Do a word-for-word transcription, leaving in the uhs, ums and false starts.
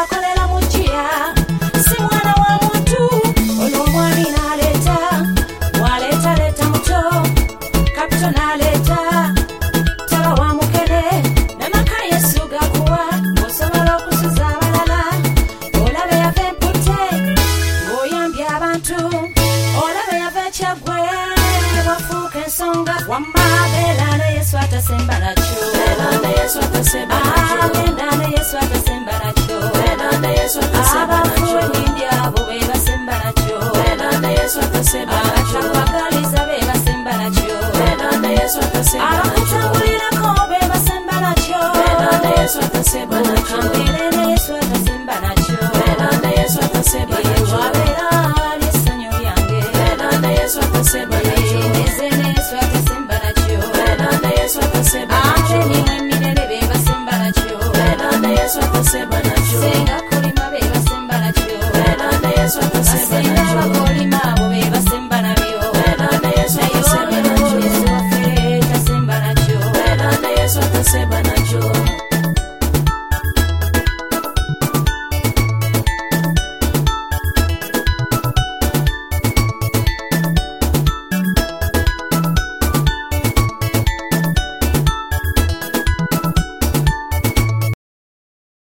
akolera mujia si mwana wa muntu ono mwami naleta waleta leta muto kapito naleta taba wa mukene namaka Yesu gakuwa osobola okusuza abalala olabe yave mpute oyambye abantu olabe yave kyagwe wafuuka ensonga wamabela na Yesu atasemba nakyo na Yesu atasemba nakyo na Yesu atasemba nakyo na Yesu atasemba nakyo abafuwe abo be basemba nakyo na Yesu atasemba nakyo abakaliza be basemba nakyo na Yesu atasemba nakyo abakutambulirako be basemba nakyo na Yesu atasemba nakyo na Yesu atasemba nakyo na Yesu atasemba nakyo wabera lisanyo lyange na Yesu atasemba nakyo na Yesu atasemba nakyo na Yesu atasemba nakyo ate minene be basemba nakyo na Yesu atasemba nakyo senga kulima be basemba nakyo na Yesu atasemba nakyo abakolima abo be basemba nabyo na Yesu atasemba nakyo na Yesu atasemba nakyo